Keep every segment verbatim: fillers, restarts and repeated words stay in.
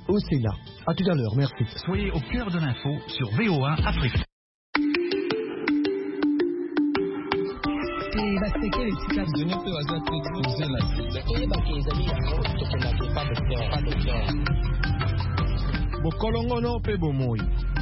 au Sénat. À tout à l'heure, merci. Soyez au cœur de l'info sur V O un Afrique. Bokolongono pe bomoi.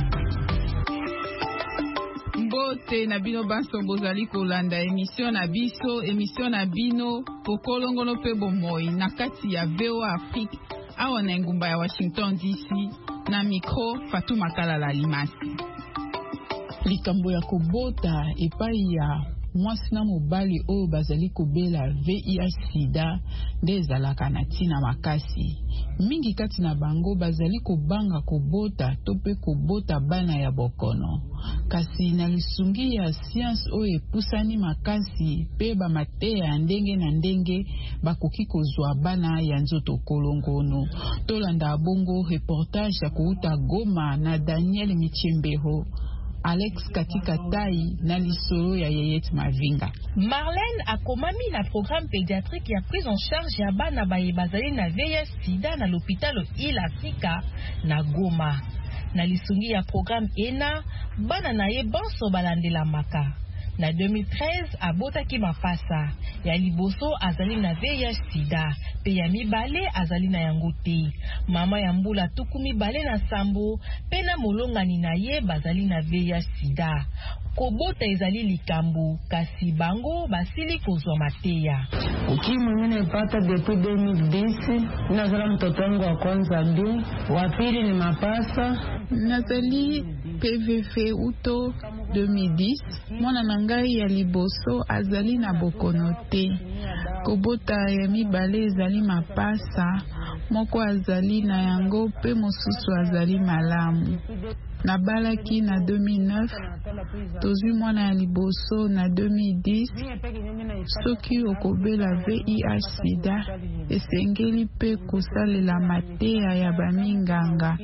Mbote na bino baso bozali kolanda émission na biso émission na bino Bokolongono pe bomoi na kati ya V O A Afrique awa na ngumba ya Washington D C na micro Fatou Makala la Limasi. Likambo ya kobota epai ya mwasi na mobali oyo bazali kobela V I H sida nde ezalaka na ntina makasi. Mingi kati na bango bazali kobanga kobota to pe kobota bana ya bokono. Kasi na lisungi ya science oyo epusani makasi pe bamateya ya ndenge na ndenge bakoki kozwa bana ya nzoto kolongono. Tolanda bongo reportage ya kouta Goma na Daniel Michembeho. Alex Katika Tai na lisolo ya Yeyet Mavinga. Marlène akomami na programme pédiatrique ya prise en charge ya bana baye bazali na V I H sida na l'hôpital Il Africa na Goma. Na lisungi ya programme E N A, bana na ye banso balandela maka. Na deux mille treize abotaki mapasa ya liboso azali na V I H sida pe ya mibale azali na yango te. Mama ya mbula tuku mibale na sambo pe na molongani na ye bazali na V I H sida. Kobota ezali likambo kasi bango basili kozwa mateya. Ukimwi mimi nilipata depuis deux mille dix, nazala mtoto wangu wa kwanza bi, wa pili ni mapasa. Nazali P V V uto deux mille dix, mwana nangai ya liboso azali na bokono te. Kobota ya mibale ezali mapasa, moko azali na yango pe mosusu azali malamu. Nabalaki na deux mille neuf, tozwi mwana ya liboso na deux mille dix, soki okobela V I H sida, esengeli pe kosalela mateya ya baminganga.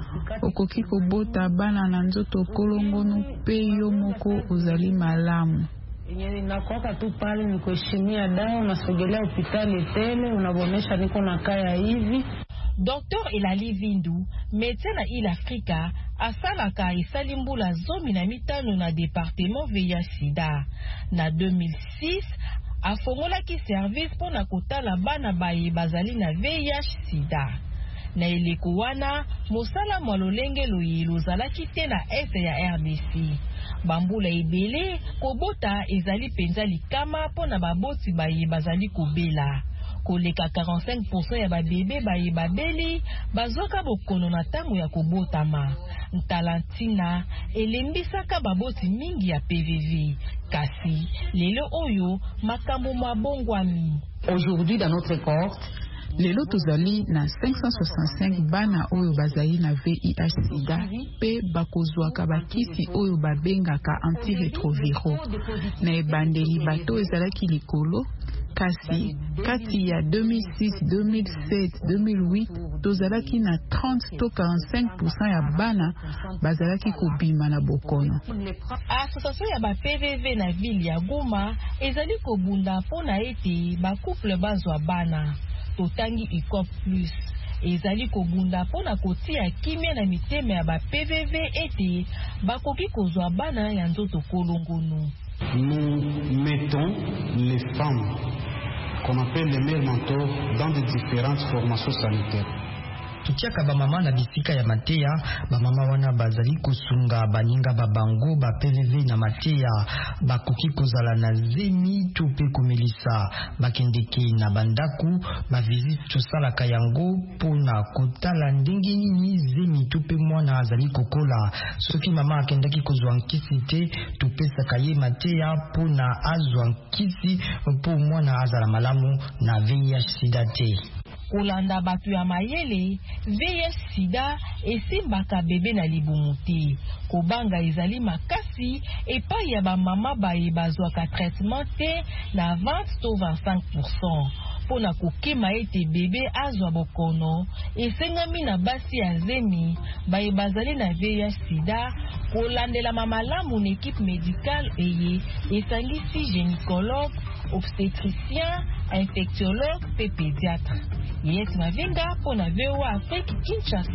Okoki kobota bana na nzoto kolongono pe yo moko ozali malamu. Nakuwaka tu pale nikuheshimia dawa, unasogelea hospitali tele, unabonesha niko na kaya hivi. Docteur Elali Vindu, médecin na Il Africa, asalaka esali mbula zomi na mitano na département V I H sida. Na deux mille six, afongolaki service pona kotala bana baye bazali na V I H sida. Na eleko wana, mosala mwalolenge loyelo zalaki te na este ya R D C. Bambula ebele, kobota ezali penza likama pona baboti baye bazali kobela. Koleka quarante-cinq pour cent ya babebe baye babeli, bazoka bokono na tango ya kobotama. Ntalantina, elembisaka baboti mingi ya P V V. Kasi, lelo oyo, makambo mabongwami. Aujourd'hui dans notre cohorte, lelo tozali na cinq cent soixante-cinq bana oyo bazali na V I H sida pe bakozwaka bakisi oyo babengaka antiretroviraux. Na ebandeli bato ezalaki likolo, kasi kati ya deux mille six, deux mille sept, deux mille huit tozalaki na trente to quarante-cinq pour cent ya bana bazalaki kobima na bokono. Association ya ba P V V na ville ya Goma ezali kobunda mpona ete bakouple bazwa bana. Totangi ikop plus ezali kobunda pona kotia kimia na miteme ya ba P V V ete bakoki kozwa bana ya nzoto kolongono. Nous mettons les femmes qu'on appelle les mères mentors dans de différentes formations sanitaires. Tutiaka ba mama na bisika ya mateya, ba mama wana bazali kosunga baninga babango ba P V V na mateya, bakoki kozala na zemi to pe komelisa, bakendeki na bandaku, ba visite tosalaka yango pona kotala ndenge nini zemi to pe mwana azali kokola. Soki mama akendaki kozwa nkisi te, topesaka ye mateya pona azwa nkisi po mwana azala malamu na V I H sida te. Kolanda batu ya mayele, V I H sida esimbaka bebe na libumu te. Kobanga ezali makasi epai ya ba mama baye bazwaka traitement te na vingt to vingt-cinq pour cent. Pona kokema ete bebe azwa bokono, esengami na basi ya zemi baye bazali na V I H sida kolandela mamalamu na équipe médicale eye esangisi gynécologue, obstétricien, infectiologue pe pédiatre. Yes Mavinga pona V O A Afrique Kinshasa.